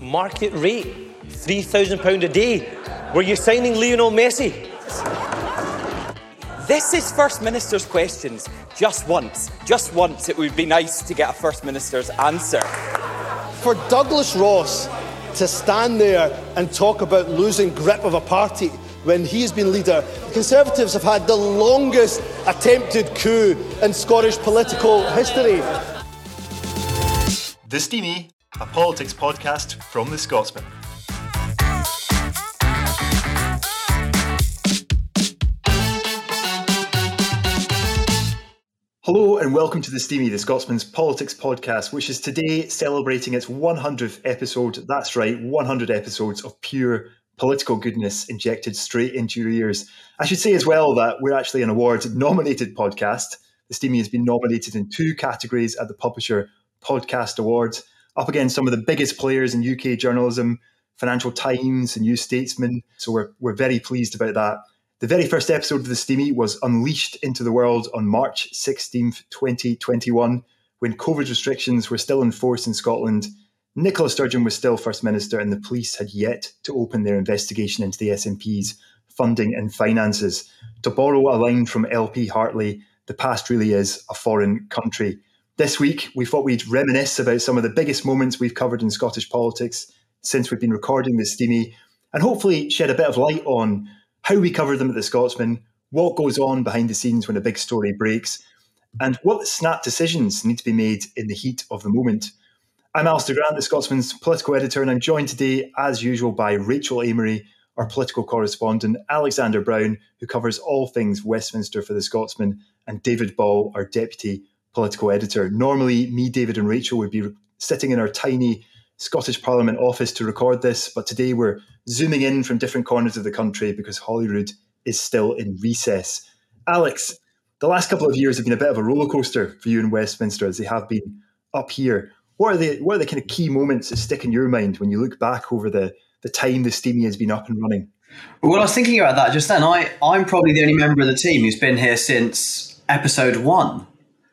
Market rate, £3,000 a day. Were you signing Lionel Messi? This is First Minister's questions. Just once it would be nice to get a First Minister's answer. For Douglas Ross to stand there and talk about losing grip of a party when he's been leader, the Conservatives have had the longest attempted coup in Scottish political history. The Steamie, a politics podcast from The Scotsman. Hello and welcome to The Steamie, The Scotsman's politics podcast, which is today celebrating its 100th episode. That's right, 100 episodes of pure political goodness injected straight into your ears. I should say as well that we're actually an award-nominated podcast. The Steamie has been nominated in 2 categories at the Publisher Podcast Awards, up against some of the biggest players in UK journalism, Financial Times and New Statesman. So we're very pleased about that. The very first episode of The Steamie was unleashed into the world on March 16th, 2021, when COVID restrictions were still in force in Scotland. Nicola Sturgeon was still First Minister and the police had yet to open their investigation into the SNP's funding and finances. To borrow a line from LP Hartley, the past really is a foreign country. This week, we thought we'd reminisce about some of the biggest moments we've covered in Scottish politics since we've been recording The Steamie, and hopefully shed a bit of light on how we cover them at The Scotsman, what goes on behind the scenes when a big story breaks, and what snap decisions need to be made in the heat of the moment. I'm Alistair Grant, The Scotsman's political editor, and I'm joined today, as usual, by Rachel Amery, our political correspondent, Alexander Brown, who covers all things Westminster for The Scotsman, and David Ball, our deputy political editor. Normally, me, David and Rachel would be sitting in our tiny Scottish Parliament office to record this, but today we're zooming in from different corners of the country because Holyrood is still in recess. Alex, the last couple of years have been a bit of a rollercoaster for you in Westminster, as they have been up here. What are the kind of key moments that stick in your mind when you look back over the time the Steamie has been up and running? Well, I was thinking about that just then. I'm probably the only member of the team who's been here since episode 1.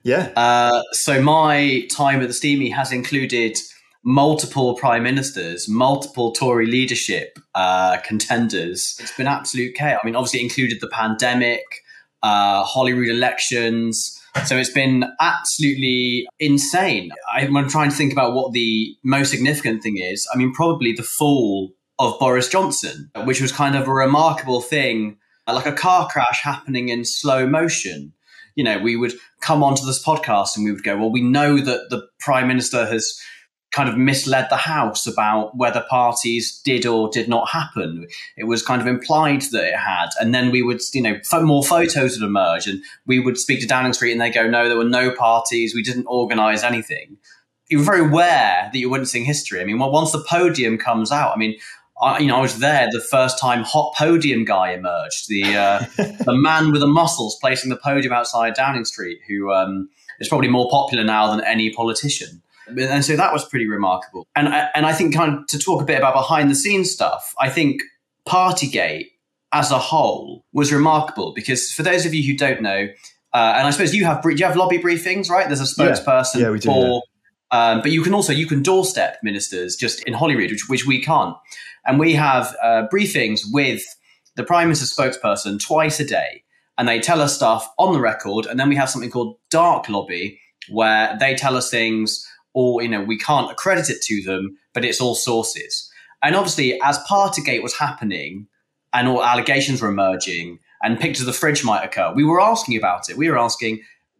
Yeah. So my time at the Steamie has included multiple prime ministers, multiple Tory leadership contenders. It's been absolute chaos. I mean, obviously it included the pandemic, Holyrood elections. So it's been absolutely insane. I'm trying to think about what the most significant thing is. I mean, probably the fall of Boris Johnson, which was kind of a remarkable thing, like a car crash happening in slow motion. You know, we would come onto this podcast and we would go, well, we know that the Prime Minister has kind of misled the House about whether parties did or did not happen. It was kind of implied that it had. And then we would, more photos would emerge and we would speak to Downing Street and they go, no, there were no parties. We didn't organise anything. You were very aware that you're witnessing history. I mean, once the podium comes out, I mean, I was there the first time Hot Podium guy emerged, the man with the muscles placing the podium outside Downing Street, who is probably more popular now than any politician. And so that was pretty remarkable. And I think kind of to talk a bit about behind the scenes stuff, I think Partygate as a whole was remarkable because for those of you who don't know, and I suppose do you have lobby briefings, right? There's a spokesperson we do, for, but you can doorstep ministers just in Holyrood, which we can't. And we have briefings with the Prime Minister's spokesperson twice a day. And they tell us stuff on the record. And then we have something called dark lobby, where they tell us things, or, we can't accredit it to them, but it's all sources. And obviously, as Partygate was happening and all allegations were emerging and pictures of the fridge might occur, we were asking about it. We were asking,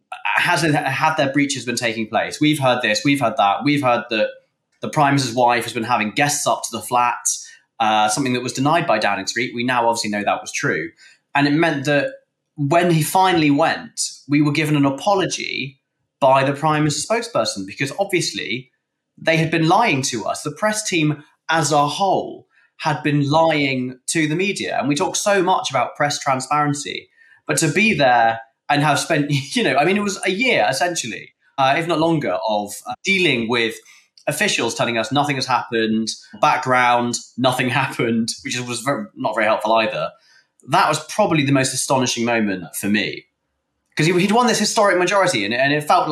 have their breaches been taking place? We've heard this, we've heard that. We've heard that the Prime Minister's wife has been having guests up to the flat, something that was denied by Downing Street. We now obviously know that was true. And it meant that when he finally went, we were given an apology by the Prime Minister's spokesperson, because obviously they had been lying to us. The press team as a whole had been lying to the media. And we talk so much about press transparency, but to be there and have spent, it was a year essentially, if not longer, of dealing with officials telling us nothing has happened, background, nothing happened, which was not very helpful either. That was probably the most astonishing moment for me. Because he'd won this historic majority and it felt like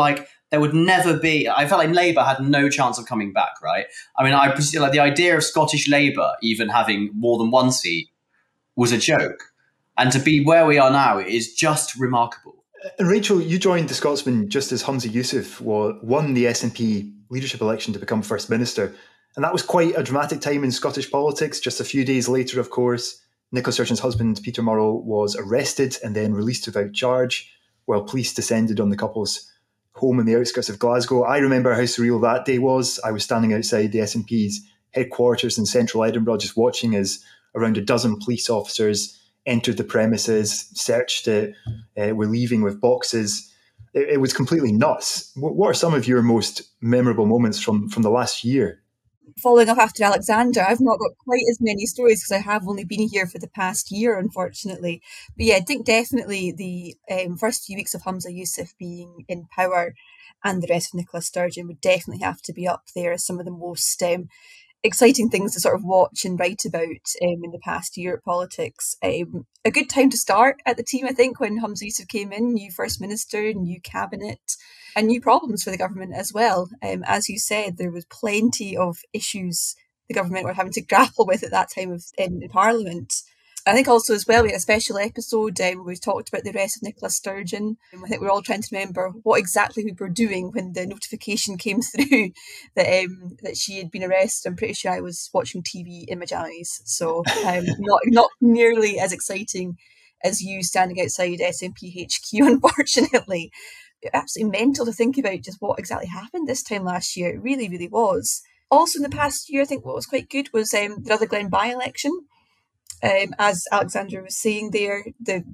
there would never be. I felt like Labour had no chance of coming back, right? I mean, I presume like the idea of Scottish Labour even having more than one seat was a joke. And to be where we are now is just remarkable. And Rachel, you joined the Scotsman just as Humza Yousaf won the SNP leadership election to become First Minister. And that was quite a dramatic time in Scottish politics. Just a few days later, of course, Nicola Sturgeon's husband, Peter Murrell, was arrested and then released without charge, while police descended on the couple's home in the outskirts of Glasgow. I remember how surreal that day was. I was standing outside the SNP's headquarters in central Edinburgh, just watching as around a dozen police officers entered the premises, searched it, were leaving with boxes. It was completely nuts. What are some of your most memorable moments from the last year? Following up after Alexander, I've not got quite as many stories because I have only been here for the past year, unfortunately. But yeah, I think definitely the first few weeks of Humza Yousaf being in power and the rest of Nicola Sturgeon would definitely have to be up there as some of the most exciting things to sort of watch and write about in the past year at politics. A good time to start at the team, I think, when Humza Yousaf came in, new First Minister, new cabinet, and new problems for the government as well. As you said, there was plenty of issues the government were having to grapple with at that time in Parliament. I think also as well, we had a special episode where we talked about the arrest of Nicola Sturgeon. I think we're all trying to remember what exactly we were doing when the notification came through that she had been arrested. I'm pretty sure I was watching TV in my jammies, so not nearly as exciting as you standing outside SNP HQ, unfortunately. Absolutely mental to think about just what exactly happened this time last year. It really, really was. Also in the past year, I think what was quite good was the Rutherglen by-election. As Alexander was saying there,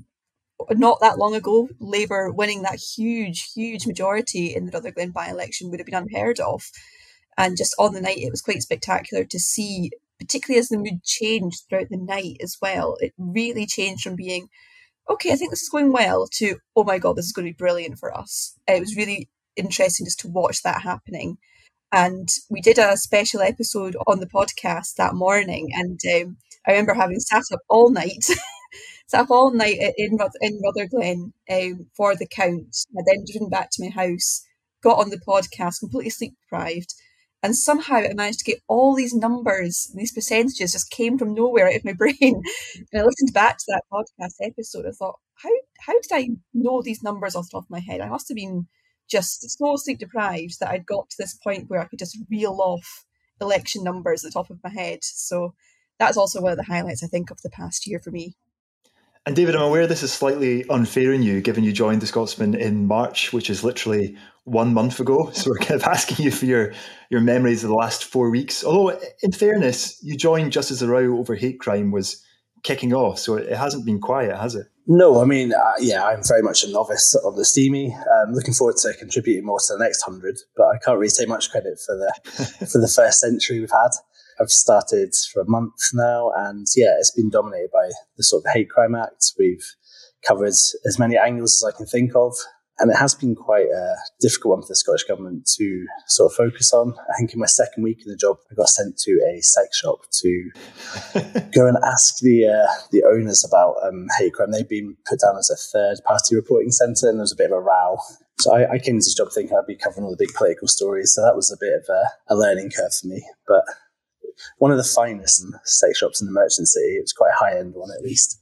not that long ago, Labour winning that huge, huge majority in the Rutherglen by-election would have been unheard of. And just on the night, it was quite spectacular to see, particularly as the mood changed throughout the night as well. It really changed from being, okay, I think this is going well, to, oh my God, this is going to be brilliant for us. It was really interesting just to watch that happening. And we did a special episode on the podcast that morning, and I remember having sat up all night in Rutherglen for the count. I then driven back to my house, got on the podcast, completely sleep deprived, and somehow I managed to get all these numbers, these percentages just came from nowhere out of my brain. And I listened back to that podcast episode. I thought, how did I know these numbers off the top of my head? I must have been just so sleep deprived that I'd got to this point where I could just reel off election numbers at the top of my head. So that's also one of the highlights, I think, of the past year for me. And David, I'm aware this is slightly unfair on you, given you joined the Scotsman in March, which is literally 1 month ago. So we're kind of asking you for your memories of the last 4 weeks. Although, in fairness, you joined just as the row over hate crime was kicking off. So it hasn't been quiet, has it? No, I mean, I'm very much a novice on the Steamy. Looking forward to contributing more to the next 100, but I can't really take much credit for the first century we've had. I've started for a month now, and it's been dominated by the sort of Hate Crime Act. We've covered as many angles as I can think of, and it has been quite a difficult one for the Scottish Government to sort of focus on. I think in my second week in the job, I got sent to a sex shop to go and ask the owners about hate crime. They've been put down as a third-party reporting centre, and there was a bit of a row. So I came to this job thinking I'd be covering all the big political stories, so that was a bit of a learning curve for me. But one of the finest sex shops in the Merchant City. It was quite a high-end one, at least.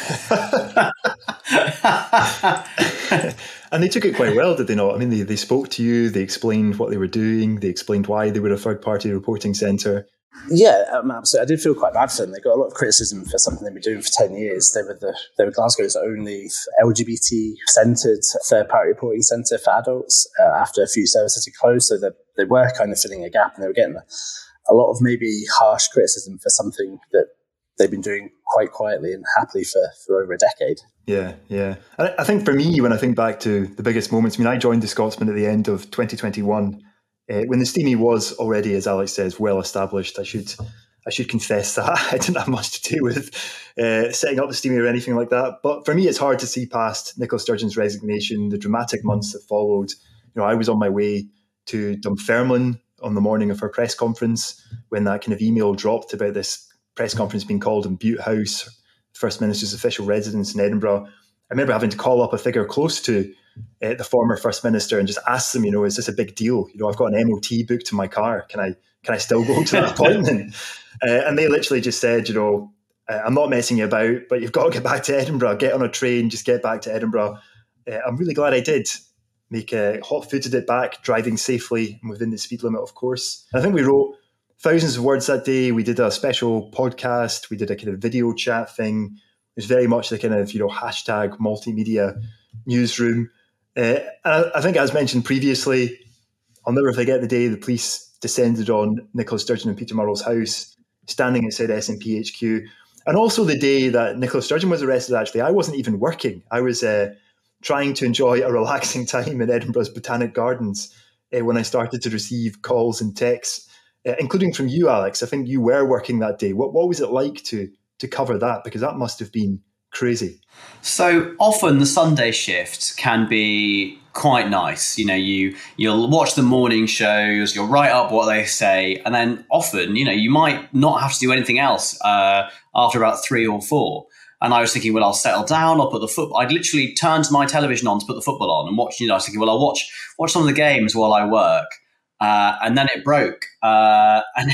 And they took it quite well, did they not? I mean, they spoke to you, they explained what they were doing, they explained why they were a third-party reporting centre. Yeah, absolutely. I did feel quite bad for them. They got a lot of criticism for something they've been doing for 10 years. They were Glasgow's only LGBT-centred third-party reporting centre for adults after a few services had closed, so they were kind of filling a gap, and they were getting a lot of maybe harsh criticism for something that they've been doing quite quietly and happily for over a decade. Yeah. I think for me, when I think back to the biggest moments, I joined the Scotsman at the end of 2021, when the Steamy was already, as Alex says, well established. I should confess that I didn't have much to do with setting up the Steamy or anything like that. But for me, it's hard to see past Nicola Sturgeon's resignation, the dramatic months that followed. I was on my way to Dunfermline on the morning of her press conference when that kind of email dropped about this press conference being called in Bute House, First Minister's official residence in Edinburgh. I remember having to call up a figure close to the former First Minister and just asked them, is this a big deal? I've got an MOT booked in my car. Can I still go to that appointment? And they literally just said, I'm not messing you about, but you've got to get back to Edinburgh. Get on a train, just get back to Edinburgh. I'm really glad I did. Hot-footed it back, driving safely and within the speed limit, of course. And I think we wrote thousands of words that day. We did a special podcast. We did a kind of video chat thing. It was very much the kind of, hashtag multimedia newsroom. And I think, as mentioned previously, I'll never forget the day the police descended on Nicola Sturgeon and Peter Murrell's house, standing outside SNP HQ. And also the day that Nicola Sturgeon was arrested, actually, I wasn't even working. I was trying to enjoy a relaxing time in Edinburgh's Botanic Gardens when I started to receive calls and texts, including from you, Alex. I think you were working that day. What was it like to cover that? Because that must have been crazy. So often the Sunday shift can be quite nice. You'll watch the morning shows, you'll write up what they say, and then often, you might not have to do anything else after about 3 or 4. And I was thinking, well, I'll settle down, I'll put the football. I'd literally turned my television on to put the football on and watch, I was thinking, well, I'll watch some of the games while I work. And then it broke. And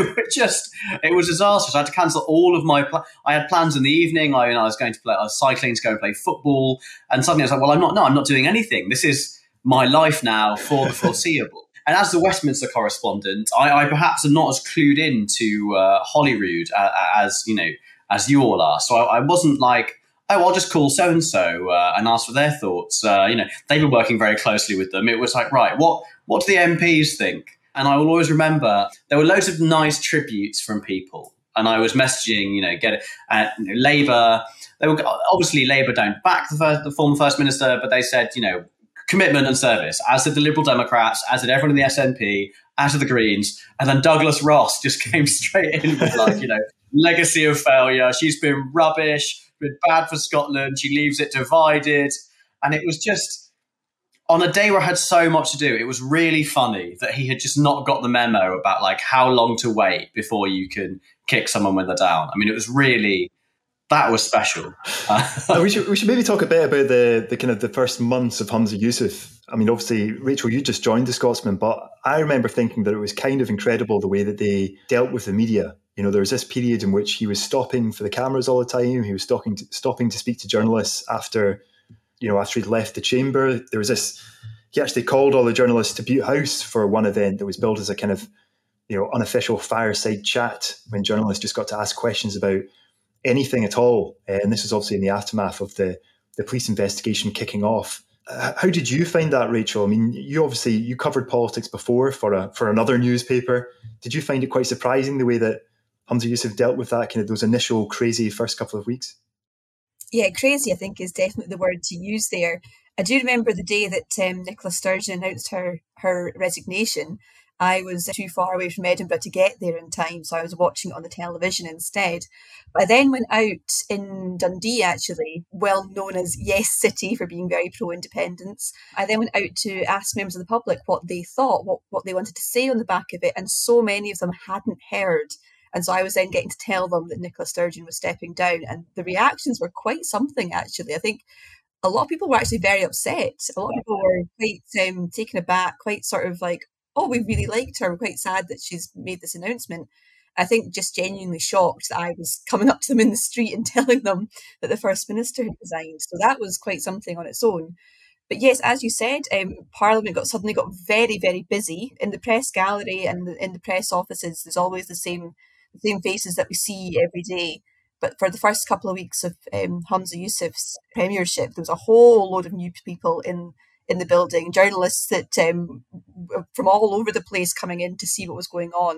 it was disastrous. I had to cancel all of my I had plans in the evening. I was cycling to go and play football. And suddenly I was like, well, I'm not doing anything. This is my life now for the foreseeable. And as the Westminster correspondent, I perhaps am not as clued in to Holyrood as you all are. So I wasn't like, oh, I'll just call so-and-so and ask for their thoughts. They've been working very closely with them. It was like, right, what do the MPs think? And I will always remember there were loads of nice tributes from people. And I was messaging, Labour. Obviously, Labour don't back the former First Minister, but they said, commitment and service, as did the Liberal Democrats, as did everyone in the SNP, as did the Greens. And then Douglas Ross just came straight in with legacy of failure. She's been rubbish, been bad for Scotland. She leaves it divided. And it was just, on a day where I had so much to do, it was really funny that he had just not got the memo about how long to wait before you can kick someone when they're down. I mean, it was really, that was special. we should maybe talk a bit about the kind of the first months of Humza Yousaf. I mean, obviously, Rachel, you just joined the Scotsman, but I remember thinking that it was kind of incredible the way that they dealt with the media. There was this period in which he was stopping for the cameras all the time. He was stopping to speak to journalists after he'd left the chamber. There was this, he actually called all the journalists to Bute House for one event that was billed as a kind of, unofficial fireside chat when journalists just got to ask questions about anything at all. And this was obviously in the aftermath of the police investigation kicking off. How did you find that, Rachel? I mean, you covered politics before for another newspaper. Did you find it quite surprising the way that Humza Yousaf dealt with that, kind of those initial crazy first couple of weeks? Yeah, crazy, I think, is definitely the word to use there. I do remember the day that Nicola Sturgeon announced her resignation. I was too far away from Edinburgh to get there in time, so I was watching it on the television instead. But I then went out in Dundee, actually, well known as Yes City for being very pro-independence. I then went out to ask members of the public what they thought, what they wanted to say on the back of it, and so many of them hadn't heard. And so I was then getting to tell them that Nicola Sturgeon was stepping down, and the reactions were quite something, actually. I think a lot of people were actually very upset. A lot of people were quite taken aback, quite sort of like, oh, we really liked her. We're quite sad that she's made this announcement. I think just genuinely shocked that I was coming up to them in the street and telling them that the First Minister had resigned. So that was quite something on its own. But yes, as you said, Parliament suddenly got very, very busy. In the press gallery and in the press offices, there's always the same faces that we see every day. But for the first couple of weeks of Humza Yousaf's premiership, there was a whole load of new people in the building, journalists that from all over the place coming in to see what was going on.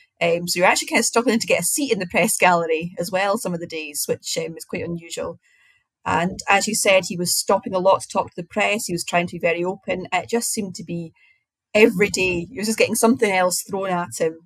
So you're actually kind of struggling to get a seat in the press gallery as well some of the days, which is quite unusual. And as you said, he was stopping a lot to talk to the press. He was trying to be very open. It just seemed to be every day. He was just getting something else thrown at him.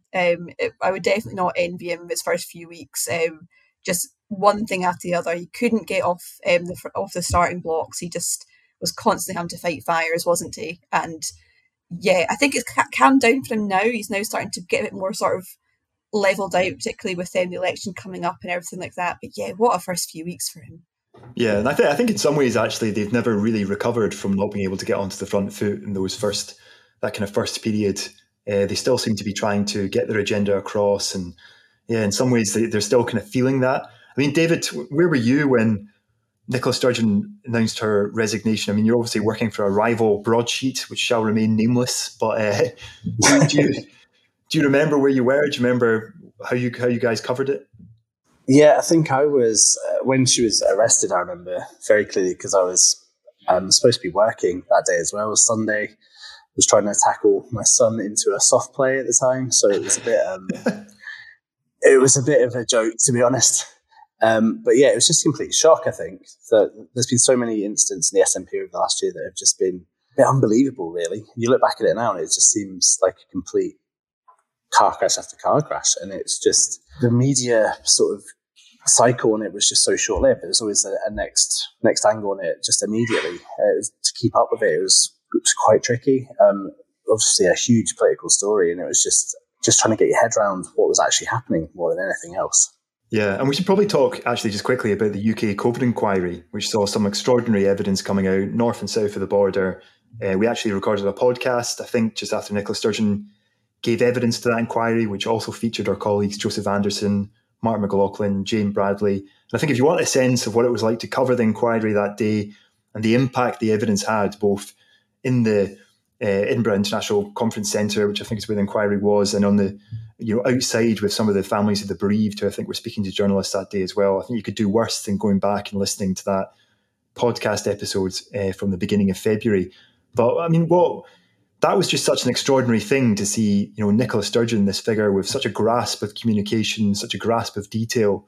I would definitely not envy him his first few weeks. Just one thing after the other. He couldn't get off the starting blocks. He just was constantly having to fight fires, wasn't he? And yeah, I think it's calmed down for him now. He's now starting to get a bit more sort of leveled out, particularly with the election coming up and everything like that. But yeah, what a first few weeks for him. Yeah, and I think in some ways, actually, they've never really recovered from not being able to get onto the front foot in that kind of first period. They still seem to be trying to get their agenda across. And yeah, in some ways, they're still kind of feeling that. I mean, David, where were you when Nicola Sturgeon announced her resignation? I mean, you're obviously working for a rival broadsheet, which shall remain nameless. But do you remember where you were? Do you remember how you guys covered it? Yeah, I think I was, when she was arrested, I remember very clearly, because I was supposed to be working that day as well. It was Sunday. I was trying to tackle my son into a soft play at the time. So it was a bit of a joke, to be honest. But yeah, it was just a complete shock, I think. That there's been so many incidents in the SNP over the last year that have just been a bit unbelievable, really. You look back at it now and it just seems like a complete car crash after car crash. And it's just the media sort of cycle on it was just so short-lived. There was always a next angle on it just immediately. To keep up with it was quite tricky. Obviously a huge political story, and it was just trying to get your head around what was actually happening more than anything else. Yeah, and we should probably talk actually just quickly about the UK COVID inquiry, which saw some extraordinary evidence coming out north and south of the border. We actually recorded a podcast, I think, just after Nicola Sturgeon gave evidence to that inquiry, which also featured our colleagues Joseph Anderson, Mark McLaughlin, Jane Bradley. And I think if you want a sense of what it was like to cover the inquiry that day and the impact the evidence had, both in the Edinburgh International Conference Centre, which I think is where the inquiry was, and on the outside with some of the families of the bereaved, who I think were speaking to journalists that day as well, I think you could do worse than going back and listening to that podcast episode from the beginning of February. But I mean, that was just such an extraordinary thing to see, Nicola Sturgeon, this figure with such a grasp of communication, such a grasp of detail,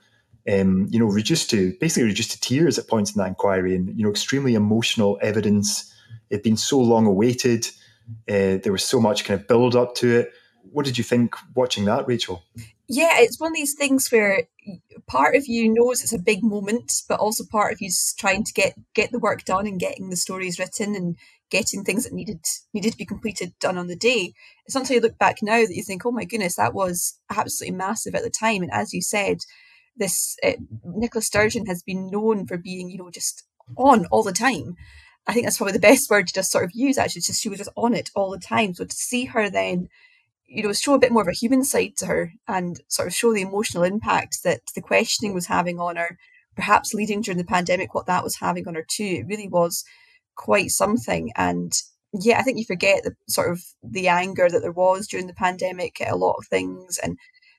reduced to tears at points in that inquiry, and, extremely emotional evidence. It'd been so long awaited. There was so much kind of build up to it. What did you think watching that, Rachel? Yeah, it's one of these things where part of you knows it's a big moment, but also part of you's trying to get the work done and getting the stories written and getting things that needed to be completed done on the day. It's not until you look back now that you think, oh my goodness, that was absolutely massive at the time. And as you said, this Nicola Sturgeon has been known for being, just on all the time. I think that's probably the best word to just sort of use, actually. She was just on it all the time. So to see her then, show a bit more of a human side to her and sort of show the emotional impact that the questioning was having on her, perhaps leading during the pandemic, what that was having on her too. It really was quite something. And yeah, I think you forget the sort of the anger that there was during the pandemic at a lot of things, and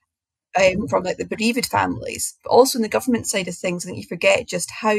from like the bereaved families, but also in the government side of things. I think you forget just how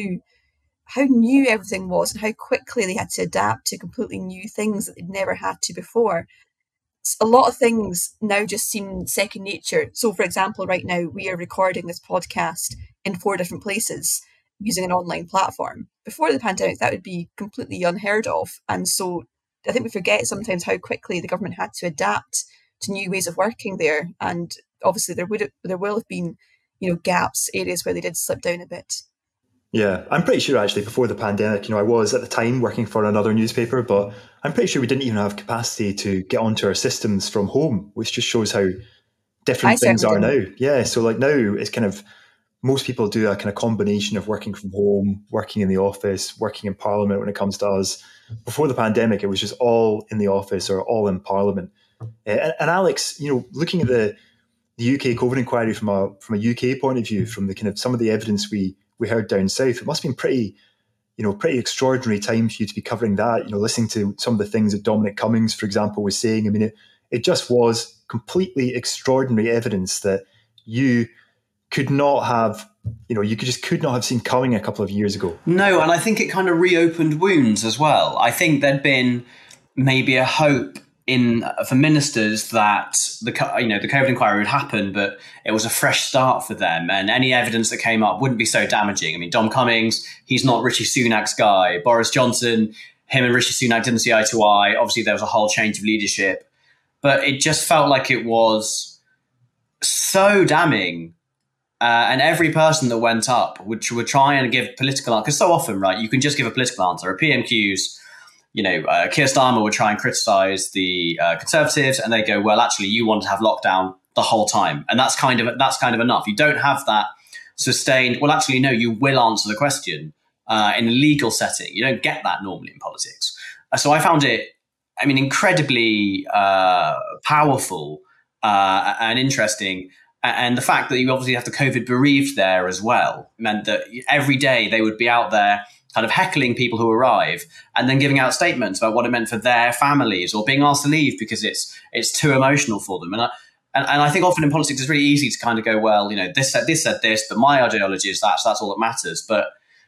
new everything was and how quickly they had to adapt to completely new things that they'd never had to before. A lot of things now just seem second nature. So, for example, right now we are recording this podcast in 4 different places using an online platform. Before the pandemic, that would be completely unheard of. And so I think we forget sometimes how quickly the government had to adapt to new ways of working there. And obviously there will have been, gaps, areas where they did slip down a bit. Yeah, I'm pretty sure actually before the pandemic, I was at the time working for another newspaper, but I'm pretty sure we didn't even have capacity to get onto our systems from home, which just shows how different things are now. Yeah, so like now it's kind of, most people do a kind of combination of working from home, working in the office, working in Parliament when it comes to us. Before the pandemic, it was just all in the office or all in Parliament. And Alex, looking at the UK COVID inquiry from a UK point of view, from the kind of some of the evidence we heard down south, it must have been pretty extraordinary time for you to be covering that, listening to some of the things that Dominic Cummings, for example, was saying. I mean, it just was completely extraordinary evidence that you could not have, could not have seen coming a couple of years ago. No, and I think it kind of reopened wounds as well. I think there'd been maybe a hope for ministers that the COVID inquiry would happen, but it was a fresh start for them, and any evidence that came up wouldn't be so damaging. I mean, Dom Cummings, he's not Rishi Sunak's guy. Boris Johnson, him and Rishi Sunak didn't see eye to eye. Obviously, there was a whole change of leadership, but it just felt like it was so damning. And every person that went up would try and give political answer, because so often, right, you can just give a political answer. A PMQs, Keir Starmer would try and criticise the Conservatives, and they go, well, actually, you want to have lockdown the whole time, and that's kind of enough. You don't have that sustained. Well, actually, no, you will answer the question. in a legal setting. You don't get that normally in politics. So I found it, incredibly powerful and interesting. And the fact that you obviously have the COVID bereaved there as well meant that every day they would be out there kind of heckling people who arrive and then giving out statements about what it meant for their families, or being asked to leave because it's too emotional for them. And I think often in politics it's really easy to kind of go, well, this said this, but my ideology is that, so that's all that matters. But,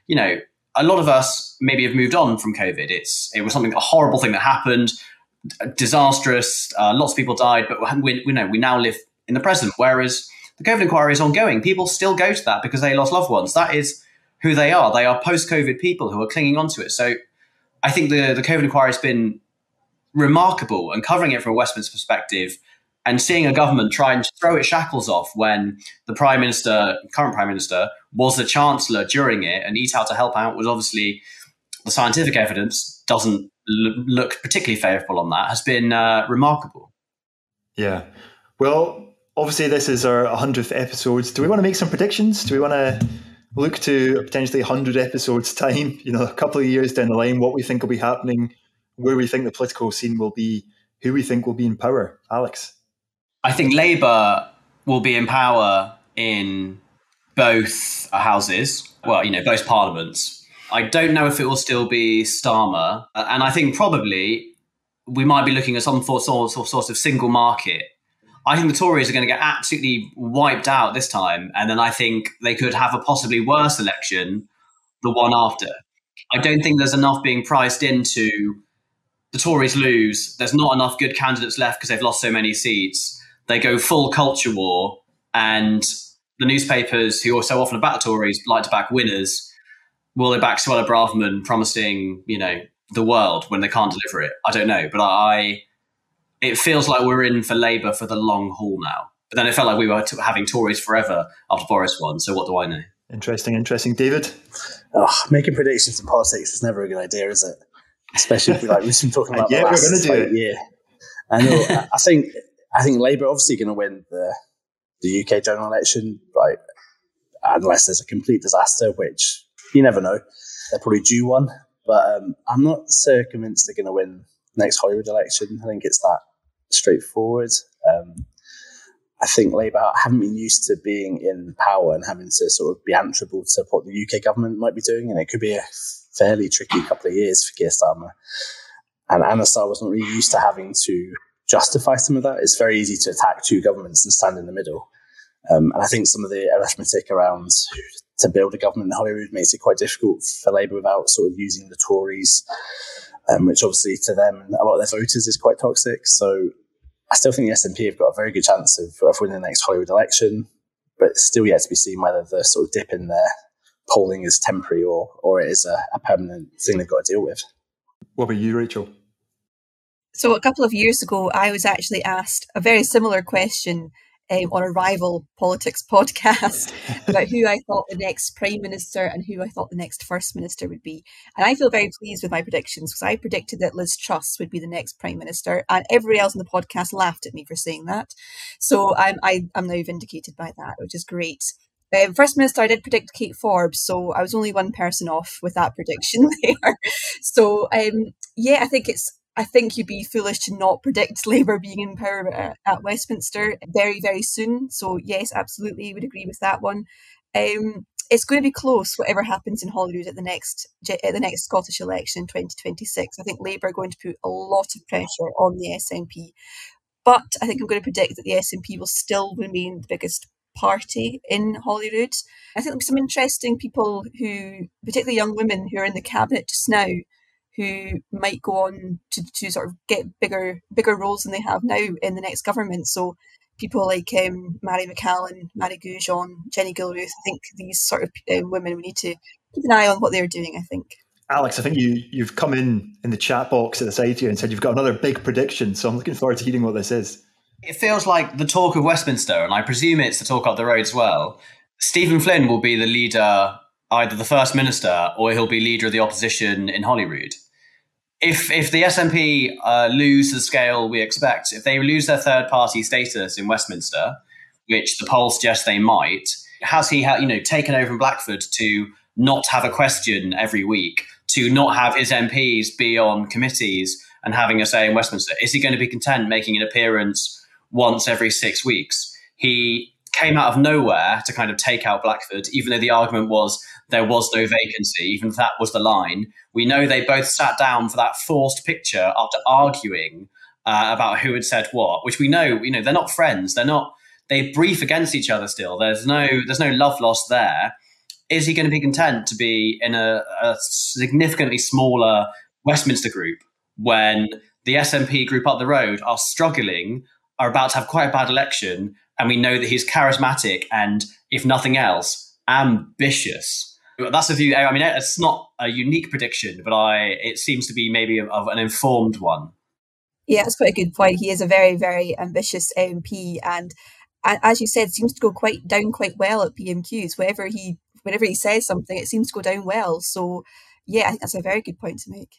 a lot of us maybe have moved on from COVID. It was a horrible thing that happened, disastrous, lots of people died, but we now live in the present, whereas the COVID inquiry is ongoing. People still go to that because they lost loved ones. That is who they are. They are post-COVID people who are clinging onto it. So I think the COVID inquiry has been remarkable, and covering it from a Westminster perspective, and seeing a government try and throw its shackles off when the current Prime Minister, was the Chancellor during it and eat out to help out, was obviously, the scientific evidence doesn't look particularly favourable on that, has been remarkable. Yeah. Well, obviously this is our 100th episode. Do we want to make some predictions? Do we want to look to potentially 100 episodes time, a couple of years down the line, what we think will be happening, where we think the political scene will be, who we think will be in power? Alex? I think Labour will be in power in both houses, both parliaments. I don't know if it will still be Starmer. And I think probably we might be looking at some sort of single market. I think the Tories are going to get absolutely wiped out this time. And then I think they could have a possibly worse election the one after. I don't think there's enough being priced into the Tories lose. There's not enough good candidates left because they've lost so many seats. They go full culture war, and the newspapers, who are so often about the Tories, like to back winners. Will they back Suella Braverman promising, the world when they can't deliver it? I don't know, but it feels like we're in for Labour for the long haul now. But then it felt like we were having Tories forever after Boris won. So what do I know? Interesting. David? Making predictions in politics is never a good idea, is it? Especially if we've been talking about the last year. I know. I think Labour obviously going to win the UK general election, unless there's a complete disaster, which you never know. They're probably due one, but I'm not so convinced they're going to win next Holyrood election. I think it's that straightforward. I think Labour haven't been used to being in power and having to sort of be answerable to what the UK government might be doing, and it could be a fairly tricky couple of years for Keir Starmer. And Anna Starr wasn't really used to having to justify some of that. It's very easy to attack two governments and stand in the middle. And I think some of the arithmetic around to build a government in Holyrood makes it quite difficult for Labour without sort of using the Tories, which obviously to them and a lot of their voters is quite toxic. So I still think the SNP have got a very good chance of winning the next Holyrood election, but it's still yet to be seen whether the sort of dip in their polling is temporary or it is a permanent thing they've got to deal with. What about you, Rachel? So a couple of years ago, I was actually asked a very similar question on a rival politics podcast about who I thought the next Prime Minister and who I thought the next First Minister would be. And I feel very pleased with my predictions because I predicted that Liz Truss would be the next Prime Minister, and everybody else on the podcast laughed at me for saying that. So I'm now vindicated by that, which is great. First Minister, I did predict Kate Forbes, so I was only one person off with that prediction there. So I think you'd be foolish to not predict Labour being in power at Westminster very, very soon. So yes, absolutely, would agree with that one. It's going to be close, whatever happens in Holyrood at the next Scottish election in 2026. I think Labour are going to put a lot of pressure on the SNP. But I think I'm going to predict that the SNP will still remain the biggest party in Holyrood. I think there'll be some interesting people who, particularly young women who are in the cabinet just now, who might go on to sort of get bigger roles than they have now in the next government. So people like Mary McCallan, Mary Goujon, Jenny Gilruth, I think these sort of women, we need to keep an eye on what they're doing, I think. Alex, I think you've come in the chat box at the side here and said you've got another big prediction. So I'm looking forward to hearing what this is. It feels like the talk of Westminster, and I presume it's the talk up the road as well. Stephen Flynn will be the leader, either the First Minister or he'll be leader of the opposition in Holyrood. If the SNP lose the scale we expect, if they lose their third party status in Westminster, which the polls suggest they might, has he taken over in Blackford to not have a question every week, to not have his MPs be on committees and having a say in Westminster? Is he going to be content making an appearance once every 6 weeks? He came out of nowhere to kind of take out Blackford, even though the argument was there was no vacancy, even if that was the line. We know they both sat down for that forced picture after arguing about who had said what, which we know, they're not friends. They brief against each other still. There's no love lost there. Is he going to be content to be in a significantly smaller Westminster group when the SNP group up the road are struggling, are about to have quite a bad election, and we know that he's charismatic and, if nothing else, ambitious? That's a view. I mean, it's not a unique prediction, but it seems to be maybe of an informed one. Yeah, that's quite a good point. He is a very, very ambitious MP, and as you said, seems to go quite well at PMQs. Whenever he says something, it seems to go down well. So, yeah, I think that's a very good point to make.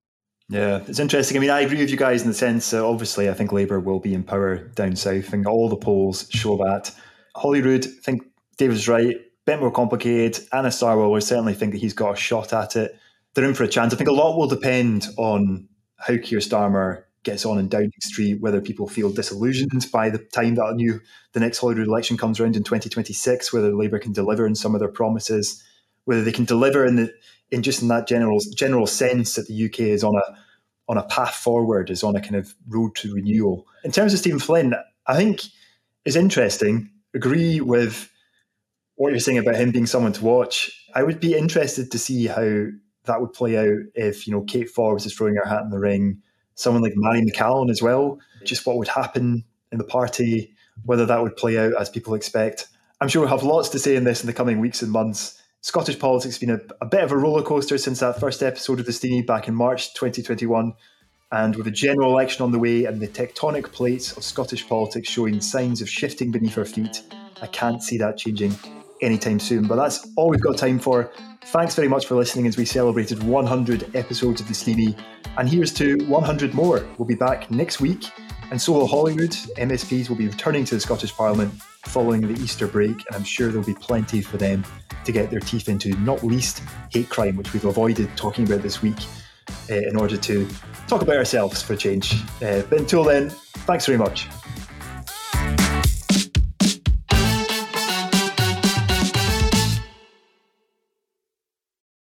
Yeah, it's interesting. I mean, I agree with you guys in the sense, obviously, I think Labour will be in power down south. I think all the polls show that. Holyrood, I think David's right, a bit more complicated. Anna Starwell, I certainly think that he's got a shot at it. They're in for a chance. I think a lot will depend on how Keir Starmer gets on in Downing Street, whether people feel disillusioned by the time that the next Holyrood election comes around in 2026, whether Labour can deliver in some of their promises, whether they can deliver in that general sense that the UK is on a path forward, is on a kind of road to renewal. In terms of Stephen Flynn, I think it's interesting. Agree with what you're saying about him being someone to watch. I would be interested to see how that would play out if, Kate Forbes is throwing her hat in the ring, someone like Mary McCallum as well, just what would happen in the party, whether that would play out as people expect. I'm sure we'll have lots to say in this in the coming weeks and months. Scottish politics has been a bit of a roller coaster since that first episode of the Steenie back in March 2021. And with a general election on the way and the tectonic plates of Scottish politics showing signs of shifting beneath our feet, I can't see that changing anytime soon. But that's all we've got time for. Thanks very much for listening as we celebrated 100 episodes of the Steenie. And here's to 100 more. We'll be back next week. And so will Holyrood. MSPs will be returning to the Scottish Parliament following the Easter break, and I'm sure there'll be plenty for them to get their teeth into, not least hate crime, which we've avoided talking about this week in order to talk about ourselves for a change. But until then, thanks very much.